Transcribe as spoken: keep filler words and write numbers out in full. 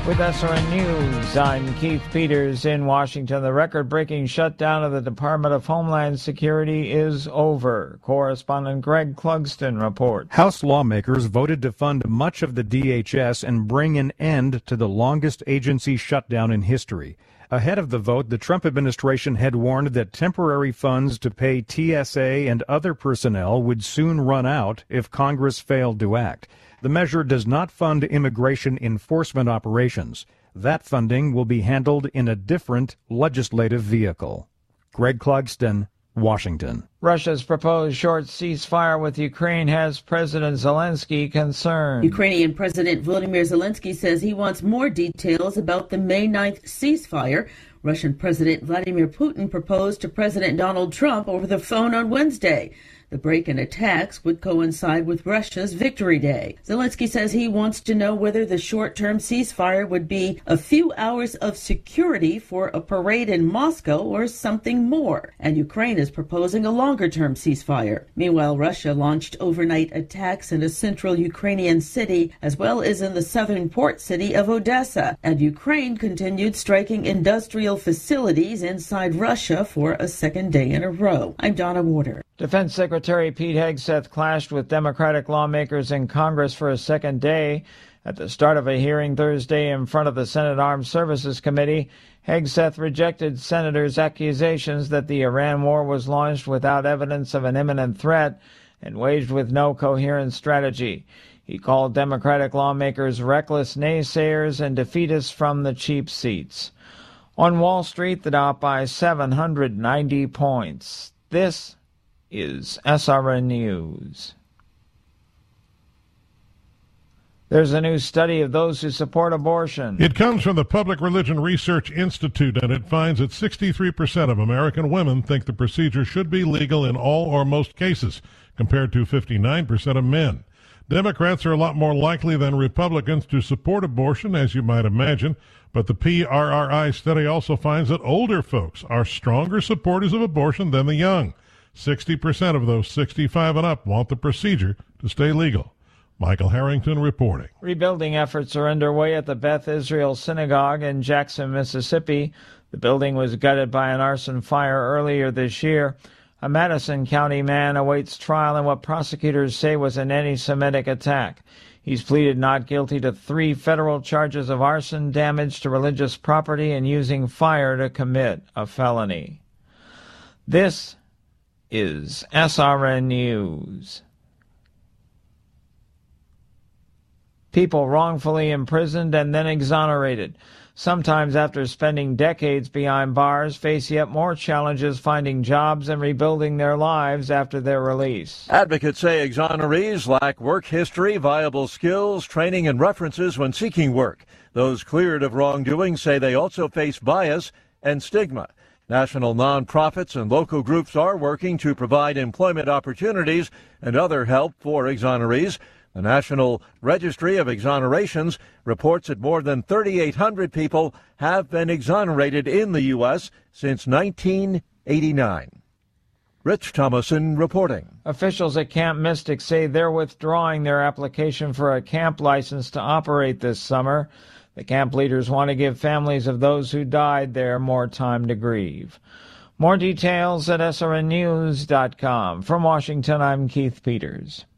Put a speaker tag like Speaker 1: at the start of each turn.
Speaker 1: With S R N News, I'm Keith Peters in Washington. The record-breaking shutdown of the Department of Homeland Security is over. Correspondent Greg Clugston reports.
Speaker 2: House lawmakers voted to fund much of the D H S and bring an end to the longest agency shutdown in history. Ahead of the vote, the Trump administration had warned that temporary funds to pay T S A and other personnel would soon run out if Congress failed to act. The measure does not fund immigration enforcement operations. That funding will be handled in a different legislative vehicle. Greg Clugston, Washington.
Speaker 1: Russia's proposed short ceasefire with Ukraine has President Zelensky concerned.
Speaker 3: Ukrainian President Volodymyr Zelensky says he wants more details about the May ninth ceasefire Russian President Vladimir Putin proposed to President Donald Trump over the phone on Wednesday. The break in attacks would coincide with Russia's Victory Day. Zelensky says he wants to know whether the short-term ceasefire would be a few hours of security for a parade in Moscow or something more. And Ukraine is proposing a longer-term ceasefire. Meanwhile, Russia launched overnight attacks in a central Ukrainian city as well as in the southern port city of Odessa. And Ukraine continued striking industrial facilities inside Russia for a second day in a row. I'm Donna Warder.
Speaker 1: Defense Secretary Pete Hegseth clashed with Democratic lawmakers in Congress for a second day. At the start of a hearing Thursday in front of the Senate Armed Services Committee, Hegseth rejected senators' accusations that the Iran war was launched without evidence of an imminent threat and waged with no coherent strategy. He called Democratic lawmakers reckless naysayers and defeatists from the cheap seats. On Wall Street, the Dow by seven hundred ninety points. This is S R N News. There's a new study of those who support abortion.
Speaker 4: It comes from the Public Religion Research Institute, and it finds that sixty-three percent of American women think the procedure should be legal in all or most cases, compared to fifty-nine percent of men. Democrats are a lot more likely than Republicans to support abortion, as you might imagine, but the P R R I study also finds that older folks are stronger supporters of abortion than the young. sixty percent of those sixty-five and up want the procedure to stay legal. Michael Harrington reporting.
Speaker 1: Rebuilding efforts are underway at the Beth Israel Synagogue in Jackson, Mississippi. The building was gutted by an arson fire earlier this year. A Madison County man awaits trial in what prosecutors say was an anti-Semitic attack. He's pleaded not guilty to three federal charges of arson, damage to religious property, and using fire to commit a felony. This is S R N News. People wrongfully imprisoned and then exonerated, sometimes after spending decades behind bars, face yet more challenges finding jobs and rebuilding their lives after their release.
Speaker 5: Advocates say exonerees lack work history, viable skills, training, and references when seeking work. Those cleared of wrongdoing say they also face bias and stigma. National nonprofits and local groups are working to provide employment opportunities and other help for exonerees. The National Registry of Exonerations reports that more than thirty-eight hundred people have been exonerated in the U S since nineteen eighty-nine. Rich Thomason reporting.
Speaker 1: Officials at Camp Mystic say they're withdrawing their application for a camp license to operate this summer. The camp leaders want to give families of those who died there more time to grieve. More details at S R N news dot com. From Washington, I'm Keith Peters.